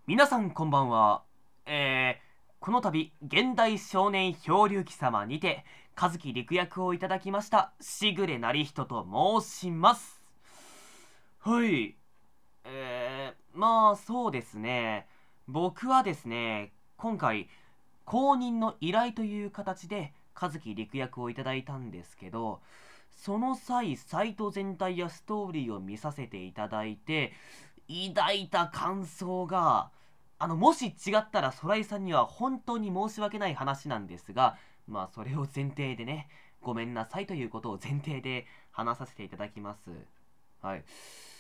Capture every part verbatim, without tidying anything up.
皆さんこんばんは。えー、この度、現代少年漂流記様にて、和樹陸役をいただきました、しぐれなりひとと申します。はい。えー、まあそうですね。僕はですね、今回、公認の依頼という形で、和樹陸役をいただいたんですけど、その際、サイト全体やストーリーを見させていただいて、抱いた感想が、あの、もし違ったら、ソライさんには本当に申し訳ない話なんですが、まあ、それを前提でね、ごめんなさいということを前提で話させていただきます。はい。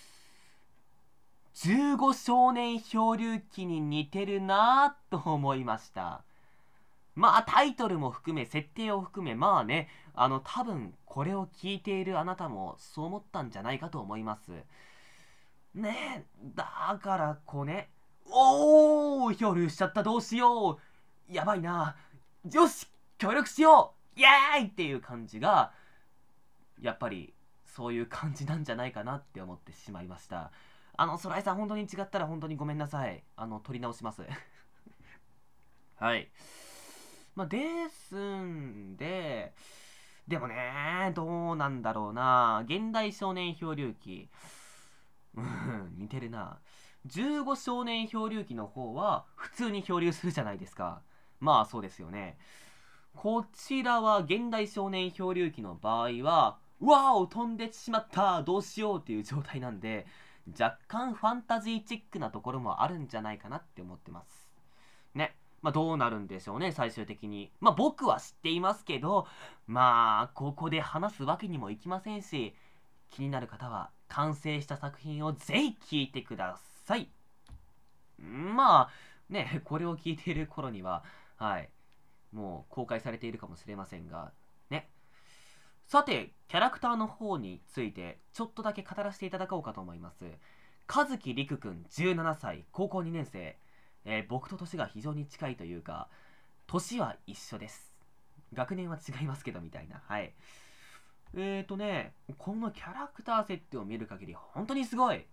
じゅうご少年漂流記に似てるなぁと思いました。まあ、タイトルも含め、設定を含め、まあね、あの、多分、これを聞いているあなたもそう思ったんじゃないかと思います。ねえ、だからこうね、おー、漂流しちゃった、どうしよう。やばいな。よし、協力しようイエーイっていう感じが、やっぱり、そういう感じなんじゃないかなって思ってしまいました。あの、ソライさん、本当に違ったら本当にごめんなさい。あの、取り直します。はい。まあ、ですんで、でもね、どうなんだろうな。現代少年漂流記。うん、似てるな。じゅうご少年漂流記の方は普通に漂流するじゃないですか。まあそうですよね。こちらは現代少年漂流記の場合は、うわーお飛んでしまったどうしようっていう状態なんで、若干ファンタジーチックなところもあるんじゃないかなって思ってます。ね。まあどうなるんでしょうね、最終的に。まあ僕は知っていますけど、まあここで話すわけにもいきませんし、気になる方は完成した作品をぜひ聞いてください。まあね、これを聞いている頃には、はい、もう公開されているかもしれませんが、ね。さて、キャラクターの方についてちょっとだけ語らせていただこうかと思います。和樹陸くんじゅうななさい、高校にねん生。えー僕と年が非常に近いというか、年は一緒です。学年は違いますけどみたいな。はい。えーとね、このキャラクター設定を見る限り本当にすごい。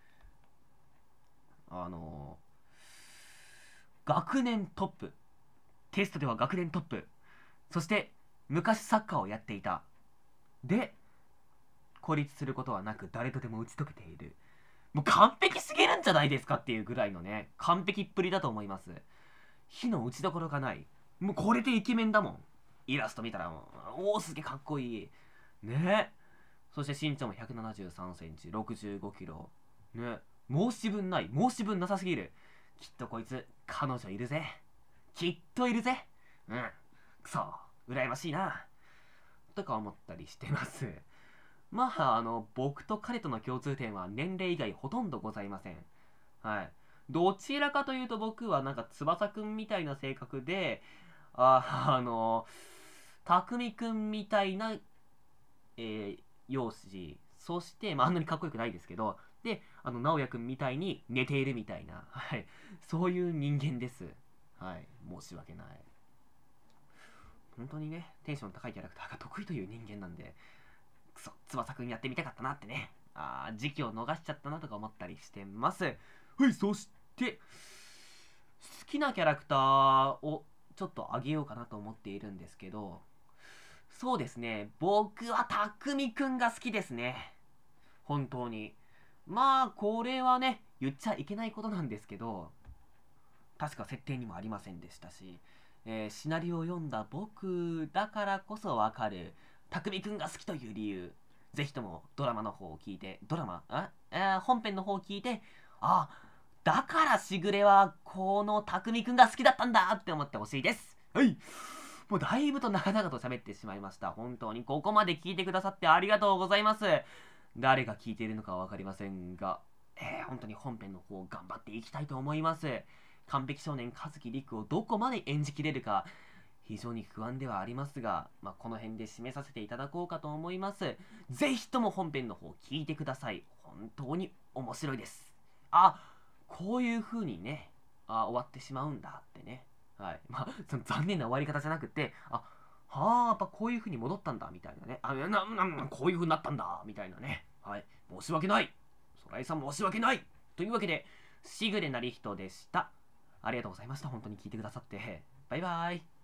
あのー学年トップ。テストでは学年トップ。そして、昔サッカーをやっていた。で、孤立することはなく誰とでも打ち解けている。もう完璧すぎるんじゃないですかっていうぐらいのね、完璧っぷりだと思います。火の打ちどころがない。もうこれでイケメンだもん。イラスト見たらもう、おお、すげえかっこいい。ね。そして身長もひゃくななじゅうさんセンチ、ろくじゅうごキロ。ね。申し分ない。申し分なさすぎる。きっとこいつ、彼女いるぜ。きっといるぜ。うん。くそ、羨ましいな。とか思ったりしてます。まあ、あの、僕と彼との共通点は年齢以外ほとんどございません。はい。どちらかというと僕はなんか翼くんみたいな性格で、あ、あの、匠くんみたいな、えー、容姿、そして、まあ、あんなにかっこよくないですけど、で、あの、直哉くんみたいに寝ているみたいな、はい。そういう人間です。はい。申し訳ない。本当にね、テンション高いキャラクターが得意という人間なんで、くそ、翼くんやってみたかったなってね。あー、時期を逃しちゃったなとか思ったりしてます。はい、そして、好きなキャラクターをちょっとあげようかなと思っているんですけど、そうですね、僕はたくみくんが好きですね。本当に。まあ、これはね、言っちゃいけないことなんですけど、確か設定にもありませんでしたし、えーシナリオを読んだ僕だからこそわかる、たくみくんが好きという理由、ぜひともドラマの方を聞いて、ドラマあ、えー本編の方を聞いて、あ、だからしぐれはこのたくみくんが好きだったんだって思ってほしいです。はい。もうだいぶと長々と喋ってしまいました。本当にここまで聞いてくださってありがとうございます。誰が聞いているのかはわかりませんが、えー本当に本編の方頑張っていきたいと思います。完璧少年和樹陸をどこまで演じきれるか非常に不安ではありますが、まあ、この辺で締めさせていただこうかと思います。ぜひとも本編の方聞いてください。本当に面白いです。あ、こういう風にね、あ、終わってしまうんだってね。はい。まあ、その残念な終わり方じゃなくて、あ、はあ、やっぱこういう風に戻ったんだみたいなね。あ、な、な、なこういう風になったんだみたいなね。はい。申し訳ない。ソライさん申し訳ない。というわけで、 しぐれなりひとでした。ありがとうございました。本当に聞いてくださって。バイバイ。